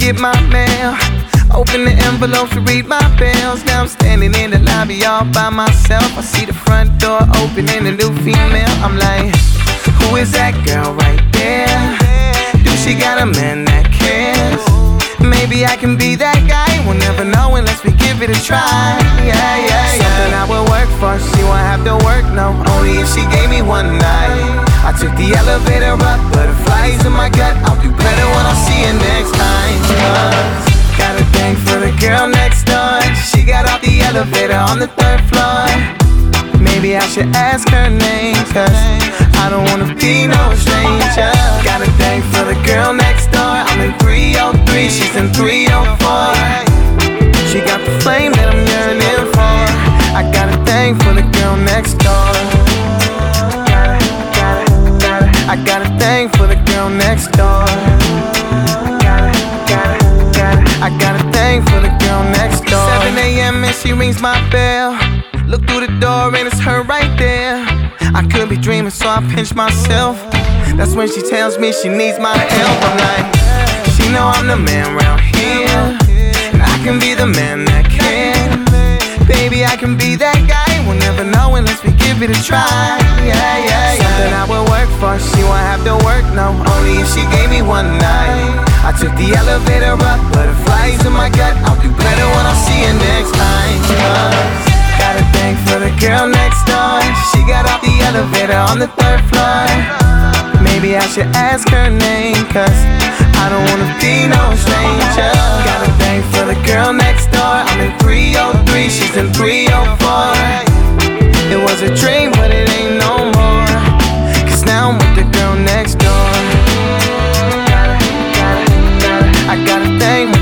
get my mail. Open the envelopes to read my bills. Now I'm standing in the lobby all by myself. I see the front door open and a new female. I'm like, who is that girl right there? Do she got a man that cares? Maybe I can be that guy. We'll never know unless we give it a try. Something I will work for. She won't have to work, no. Only if she gave me one night. I took the elevator up, butterflies in my gut. I'll do better when I see her next time. Got a thing for the girl next door. She got off the elevator on the 3rd floor. Maybe I should ask her name, cause I don't wanna be no stranger. Got a thing for the girl next door. I'm in 303, she's in 304. She got the flame that I'm yearning for. I got a thing for the girl next door. I got a thing for the girl next door. I got a thing for the girl next door. 7 a.m. and she rings my bell. Look through the door and it's her right there. I could be dreaming, so I pinch myself. That's when she tells me she needs my help. I'm like, she know I'm the man round here, and I can be the man that can. Baby, I can be that guy. We'll never know unless we give it a try. Something I will work for. She won't have to work, no. Only if she gave me one night. I took the elevator up, butterflies in my gut. I'll do better when I see her next time. Got a thing for the girl next door. She got off the elevator on the 3rd floor. Maybe I should ask her name, cause I don't wanna be no stranger. Got a thing for the girl next door. I'm in 303, she's in 304. It was a dream, but it ain't no more, cause now I'm with the girl next door. I got a thing